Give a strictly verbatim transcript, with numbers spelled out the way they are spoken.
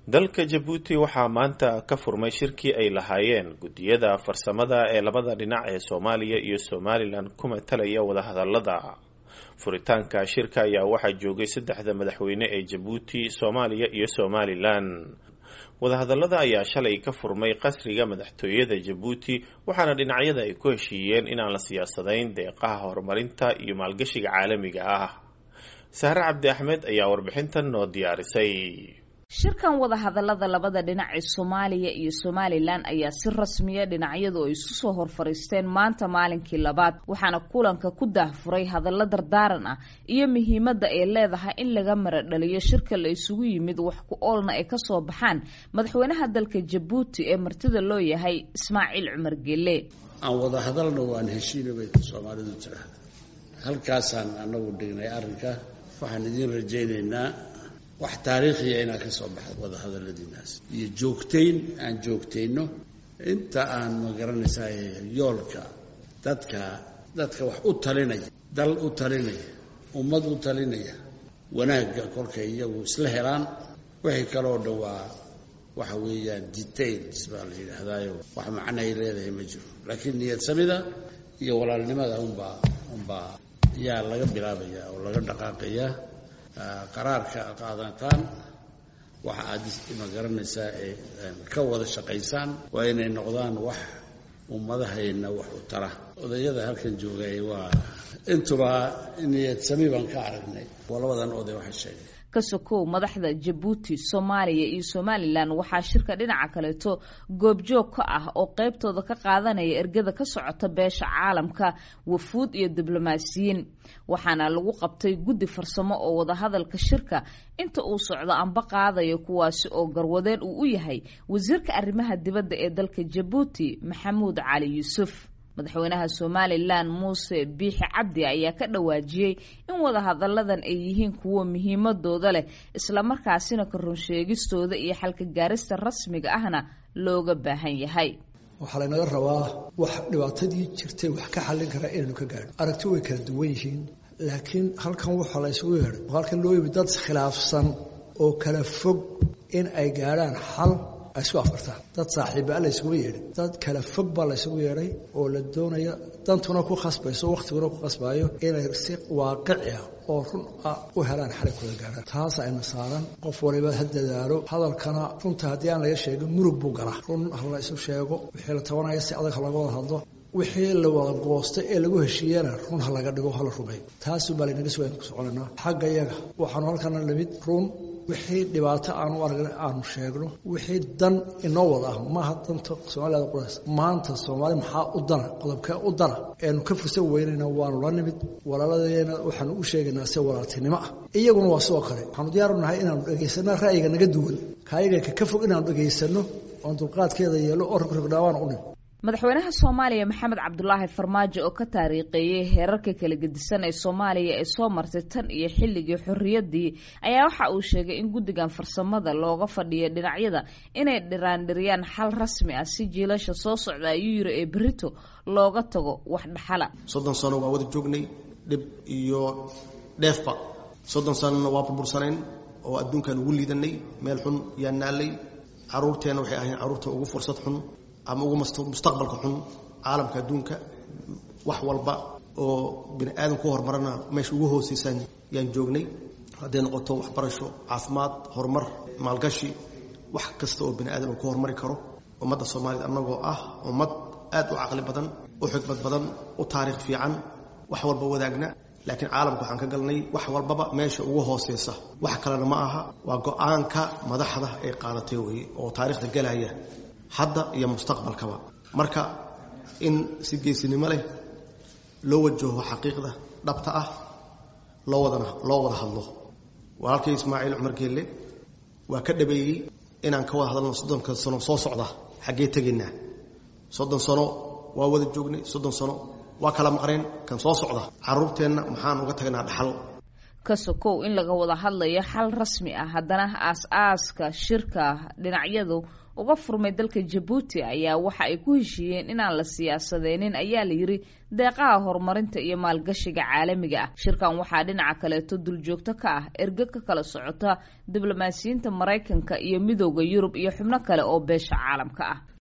dalka Djibouti waxaa maanta ka furmay shirkii ay lahaayeen gudiyada farsamada ee labada dhinac ee Soomaaliya iyo Somaliland kuma talaya wada hadalada. Furitaanka shirka ayaa waxaa joogay saddexda madaxweyne ee Djibouti, Soomaaliya iyo Somaliland. wada hadalada ayaa shalay ka furmay qasriga madaxtooyada Djibouti waxaana dhinacyada ay ku heshiiyeen in aan la siyaasadayn deeqaha horumarinta iyo maalgashiga caalamiga ah. Sahra Cabdi Ahmed ayaa warbixintan noo diyaarisay. shirkan wada hadalada labada dhinac ee Soomaaliya iyo Somaliland ayaa si rasmi ah dhinacyadu ay isu soo horfariisteen maanta maalinkii labaad waxaana kulanka ku daahfuray hadallo dardaaran ah iyo muhiimadda ay leedahay in laga maradhaliyo shirka la isugu yimid wax ku oolna ay ka soo baxaan madaxweynaha dalka Djibouti ee martida loo yahay Ismaaciil Cumar Gelle. aan wada hadalno waan heshiinay Soomaalidu tiraahdo halkaasaan anagu dhignay arrinka waxaan idin rajaynaynaa wax taariikhiya inaa ka soo baxdo wada hadaladiinaas iyo joogtayn aan joogtayno inta aan ma garanaysaa yoolka dadka dadka wax u talinaya dal u talinaya ummad u talinaya wanaagga kolkay iyagu isla helaan wixii kaloo dhawaa waxa weeyaan details baa la yidhaahdaayo wax macno ay leedahay ma jiro laakiin niyad samida iyo walaalnimada unbaa unbaa yaa laga bilaabayaa oo laga dhaqaaqayaa qaraarka qaadataan waxa aad ma garanaysaa ee ka wada shaqaysaan waa inay noqdaan wax ummadahayna wax u tara odayada halkan joogay waa intuba niyad sami baan ka aragnay walabadan oday waxa sheegay kasokow madaxda Djibouti, Soomaaliya iyo Somaliland waxaa shirka dhinaca kaleeto goobjoog ka ah oo qaybtooda ka qaadanaya ergada ka socota beesha caalamka wafuud iyo diblomaasiyiin waxaana lagu qabtay guddi farsamo oo wada hadalka shirka inta uu socdo anba qaadayo kuwaasi oo garwadeen uu u yahay wasiirka arrimaha dibadda ee dalka Djibouti Maxamuud Cali Yuusuf. madaxweynaha Somaliland Muuse Biixi Cabdi ayaa ka dhawaajiyay in wada hadaladan ay yihiin kuwo muhiimadooda leh isla markaasina ka run sheegistooda iyo xalka gaarista rasmiga ahna looga baahan yahay. waxa la naga rabaa wax dhibaatadii jirtay wax ka xalin kara inaynu ka gaadho aragti way kala duwan yihiin laakiin halkan waxa la isugu yeeray halkan loo yimid dad khilaafsan oo kala fog in ay gaaraan xal isku afarta dad saaxiib ah la isugu yeeray dad kala fog baa la isugu yeeray oo la doonayo dantuna ku khasbayso waqtiguna ku khasbayo inay si waaqici ah oo run ah u helaan xalkooda gaaraan taas ay masaaran qof waliba hadadaalo hadalkana runta hadii aan laga sheegin murug buu galaa run la isu sheego wixii la tabanayo si adag laga wada hadlo wixii la wada goostay ee lagu heshiiyana run ha laga dhigo hal rumeey taas baa la naga soo soconaa xagga iyaga waxaan halkan la mid run wixii dhibaato aan u aragnay aan sheegno wixii dan inoo wada ah ma hadanta Soomaaliya qoraas maanta Soomaali maxaa u dana qodobka u dana ee ka fursan weynayna waan la nimid walaaladeena waxaan u sheegaynaa si walaaltinimo ah iyaguna waa soo kale waxaan diyaar u nahay inaan dhageysano ra'yiga naga duwan kaayaga ka fog inaan dhageysano oo dulqaadkeeda yeelo oo rogdhaawaan u nimid. madaxweynaha Soomaaliya Maxamed Cabdullaahi Farmaajo oo ka taariiqeeyay heerarka kala gedisan ee Soomaaliya ee soo martay tan iyo xilligii xorriyadii ayaa waxa uu sheegay in guddigan farsamada looga fadhiyo dhinacyada inay dhiraandhiriyaan xal rasmi ah si jiilasha soo socda ayuu yiri ee Brito looga tago wax dhaxala. soddon sano waa wada joognay dib iyo dheefba soddon sano waa burbursaneen oo adduunkan ugu liidanay meel xun yaan naalay caruurteena waxay ahayn caruurta ugu fursad xun ama ugu mustaqbalka xun caalamka adduunka wax walba oo bini aadan ku hormarana meesha ugu hooseysan yaan joognay haddii noqoto waxbarasho caafimaad horumar maalgashi wax kasta oo bini aadan ku hormari karo ummadda Soomaaliyeed anagoo ah ummad aad u caqli badan u xigmad badan u taariikh fiican wax walba wadaagna laakiin caalamku waxaan ka galnay wax walbaba meesha ugu hooseysa wax kale ma aha waa go'aanka madaxda ay qaadatay oo taariikhda galaya hadda iyo mustaqbalkaba marka in si geesinimo leh loo wajaho xaqiiqda dhabta ah loo wadana loo wada hadlo walaalkay Ismaaciil Cumar Gelle waa ka dhabeeyay inaan ka wada hadalno soddon sano soo socda xagee tageynaa soddon sano waa wada joognay soddon sano waa kala maqreen kan soo socda caruurteena maxaan uga tagnaa dhaxal kasokow in laga wada hadlayo xal rasmi ah haddana aas-aaska shirka dhinacyadu uga furmay dalka Djibouti ayaa waxa ay ku heshiiyeen inaan la siyaasadeynin ayaa la yiri deeqaha horumarinta iyo maalgashiga caalamiga ah. Shirkan waxaa dhinaca kaleeto duljoogto ka ah erga ka kala socota diblomaasiyiinta Mareykanka iyo Midowga Yurub iyo xubno kale oo beesha caalamka ah.